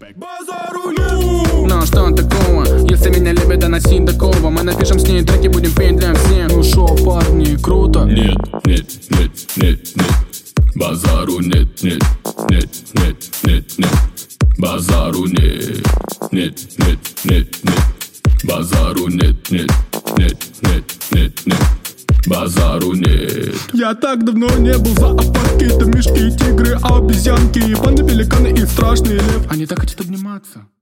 Базару нет. Ну что такого, если меня любят, доноси такого. Мы напишем с ней треки, будем петь для всех. Ну шо, парни, круто? Нет, нет, нет, нет, нет. Базару нет, нет, нет, нет, нет, нет. Базару нет, нет, нет, нет, нет. Базару нет, нет, нет, нет, нет, нет. Базару нет. Я так давно не был в зоопарке. Там мишки, тигры, обезьянки, панды, пеликаны и страшный лев. Они так хотят обниматься.